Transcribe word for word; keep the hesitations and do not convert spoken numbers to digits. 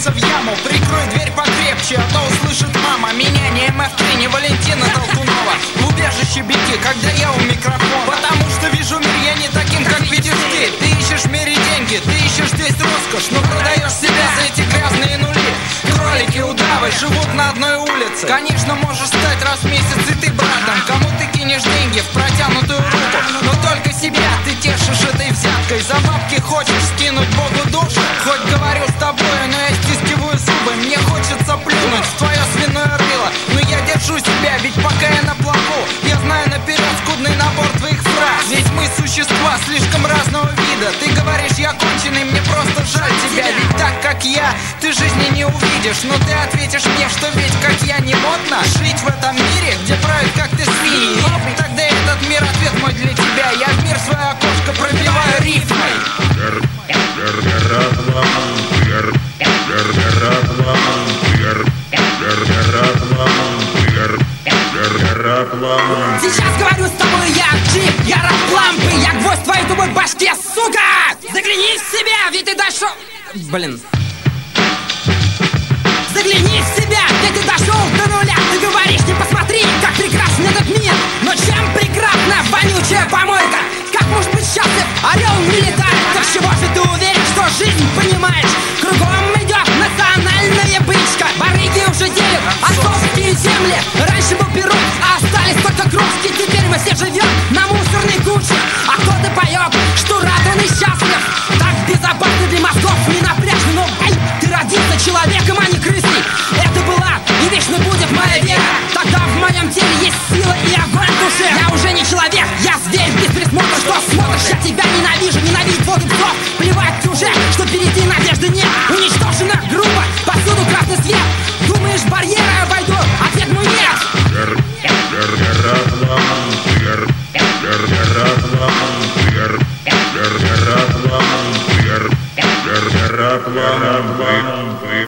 свалился в яму. Прикрой дверь покрепче, а то услышит мама. Меня не эм эф три, не Валентина Толкунова. В убежище беги, когда я у микрофона. Потому что вижу мир я не таким, как видишь ты. Ты ищешь в мире деньги, ты ищешь здесь роскошь, но продаешь себя за эти грязные нули. Кролики, удавы живут на одной улице. Конечно, можешь стать раз в месяц и ты братом. Кому ты кинешь деньги в протянутую руку, но только себя ты тешишь этой взяткой. За бабки хочешь скинуть Богу душу. Хоть говорю с тобой, но я стискиваю зубы. Мне хочется плюнуть в твое свиное рыло, но я держу себя, ведь пока я на плаву, я знаю наперед скудный набор твоих фраз. Ведь мы существа слишком разного вида. Ты говоришь, я конченый, мне просто жаль тебя. Ведь так, как я, ты жизни не увидишь. Но ты ответишь мне, что ведь как я не модно жить в этом мире, где правят как ты свиньи. Тогда этот мир ответ мой для тебя. Я в мир свое окошко пробиваю рифмой. Сейчас говорю с тобой я, Джип, я раб лампы, я гвоздь твоей тупой башке, сука! Загляни в себя, ведь ты дошел... Блин. Загляни в себя, ведь ты дошел до нуля. Ты говоришь, не посмотри, как прекрасен этот мир. Но чем прекрасна вонючая помойка? Как может быть счастлив орел не летает? Так чего же ты уверен, что жизнь понимаешь? Кругом идет национальная бычка. Барыги уже делят отцовские земли. Раньше был Перун, а остались только крошки. Теперь мы все живем на мусорной куче. А кто-то поет, что рад он и счастлив. Так безопасно для мозгов, не напряжно. Но ай, ты родился человеком, а не крысой. Это была и вечно будет моя вера. Тогда в моем теле есть сила и огонь в душе. Я уже не человек, я зверь без присмотра. Что смотришь, я тебя ненавижу, ненавидеть воду псов. Плевать уже,